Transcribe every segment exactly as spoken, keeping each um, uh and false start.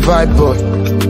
vibe boy.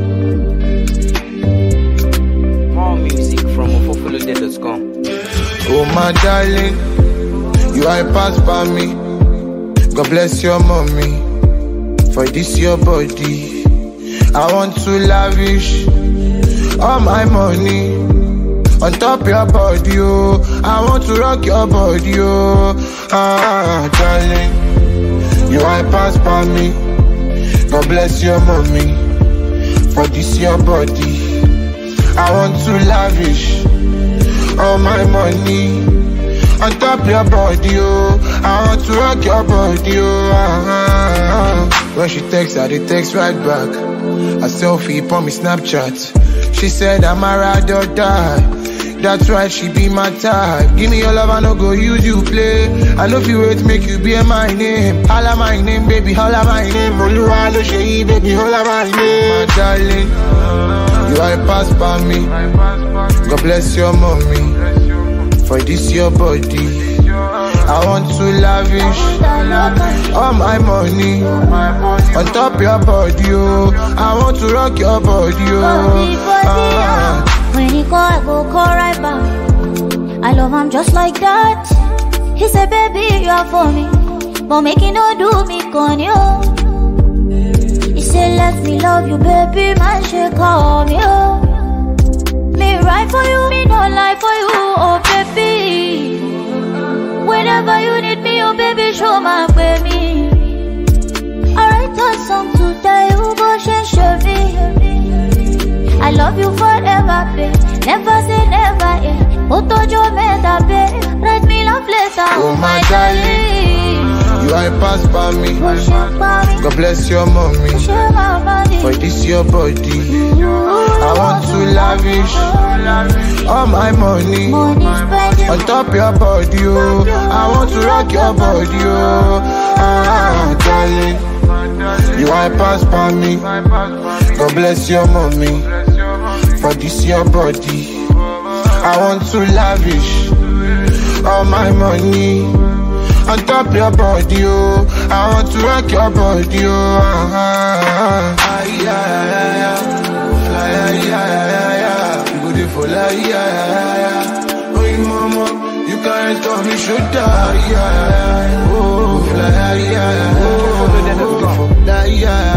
More music from ofofolude dot com. Oh my darling, you are passed by me. God bless your mommy for this your body. I want to lavish all my money on top your body, oh. I want to rock your body, oh. Ah, darling, you are passed by me. God bless your mommy for this your body. I want to lavish all my money on top your body, oh. I want to rock your body, oh. Ah, ah, ah. When she texts, I dey text right back. A selfie on me Snapchat. She said I'm a ride or die. That's right, she be my type. Give me your love, I no go use you play. I know if you wait, make you be my name. Holla my name, baby, holla my name. Oluwa lo ṣe, baby, holla my name. My darling, you are passed by me. God bless your mommy for this your body. I want to lavish all my money on top your body, oh. I want to rock your body, oh. Ah. When he call, I go call right back. I love him just like that. He said, baby, you are for me, but make it no do me con you. He said, let me love you, baby, man, she call me, oh. Me right for you, me not lie for you, oh baby. Whenever you need me, oh baby, show my baby. I write a song to die, you go show me. I love you forever, babe. Never say never, eh. Otojo meda, babe. Write me love letter, oh my darling. You are passed by me. God bless your mommy for this your body. I want to lavish all my money on top your body, oh. I want to rock your body, oh. Ah, darling, you are passed by me. God bless your mommy for this your body. I want to lavish all my money on top your body, oh. I want to rock your body, oh. Ah, ah, ah, yeah, yeah, yeah. Fly, yeah, yeah, yeah, yeah. You go there for like, yeah, yeah, yeah. Oh, mama, you can't stop me, should die, yeah, yeah. Oh, fly, yeah, yeah, yeah. Oh, yeah.